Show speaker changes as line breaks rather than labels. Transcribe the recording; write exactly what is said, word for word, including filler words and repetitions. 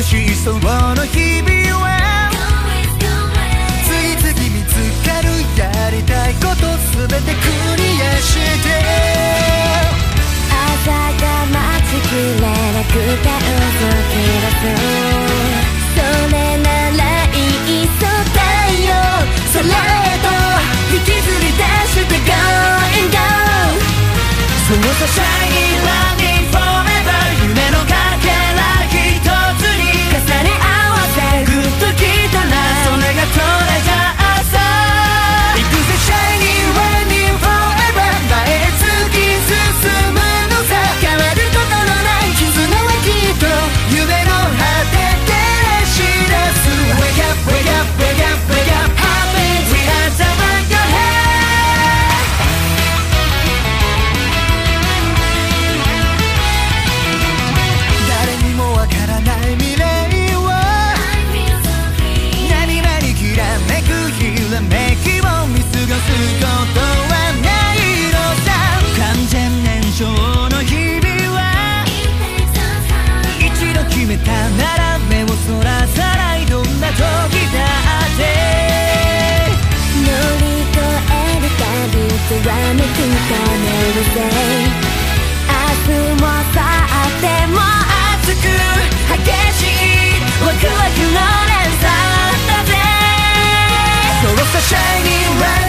しいその日々は次々見つかるやりたいことすべてクリアして
朝が待ちきれなくて嘘き出すそれならいっそ太陽空へと引きずり出して Going down
そうさ Shining Running Forever 夢のかけら一つに
重ね合わせ
グッときたらそれがトレジャーさ行くぜ Shining Running Forever 前へ突き進むのさ
変わることのない絆はきっと
夢の果て照らし出す Wake up, wake up, wake up, wake up Happy we are the one your head 誰にもわからない未来は何々きらめくひらめきを見過ごすことはないのさ完全燃焼の日々は一度決めたなら目をそらさないどんな時だって
乗り越える旅とはめくためるぜ明日も明後日も
熱く
激しいワクワクの連鎖だぜ
そうさ Shining Light